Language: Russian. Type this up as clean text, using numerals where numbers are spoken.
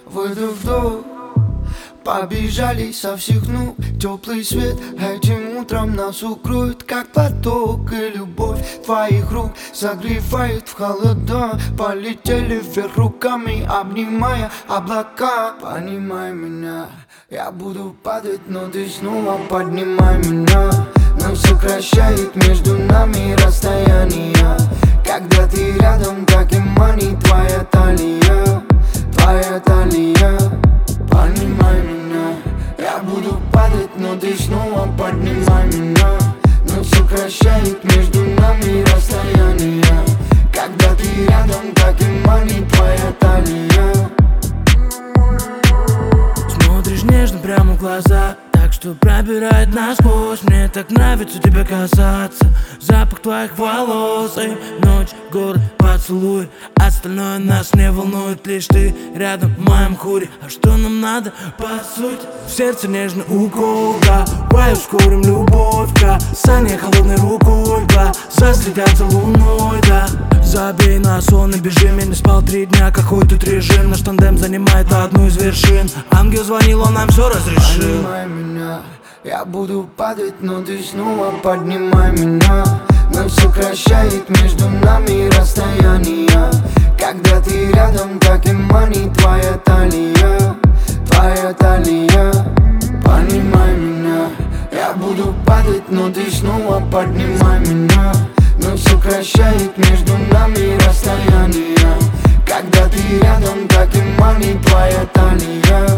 выдох-вдох. Побежали со всех ног, теплый свет этим утром нас укроет, как поток. И любовь твоих рук согревает в холода. Полетели вверх руками, обнимая облака. Понимай меня, я буду падать, но ты снова поднимай меня. Но сокращает между нами расстояние, когда ты рядом, как и манит твоя талия. Твоя талия. Понимай меня, я буду падать, но ты снова поднимай меня. Но сокращает между нами расстояние, когда ты рядом, как и манит твоя талия. Смотришь нежно прямо в глаза, так что пробирает насквозь. Мне так нравится тебе касаться. Запах твоих волос и ночь, город, поцелуй. Остальное нас не волнует, лишь ты рядом в моем хуре. А что нам надо, по сути? В сердце нежный укол, давай ускорим любовь. Касание холодной рукой, глаза следят за луной, да. Забей на сон и бежим, я не спал 3 дня. Какой тут режим, наш тандем занимает одну из вершин. Ангел звонил, он нам все разрешил. Понимай меня, я буду падать, но ты снова поднимай меня. Но сокращает между нами расстояние, когда ты рядом, как и манит твоя талия. Твоя талия. Понимай меня, я буду падать, но ты снова поднимай меня. Но сокращает между нами расстояние, когда ты рядом, как и манит твоя талия.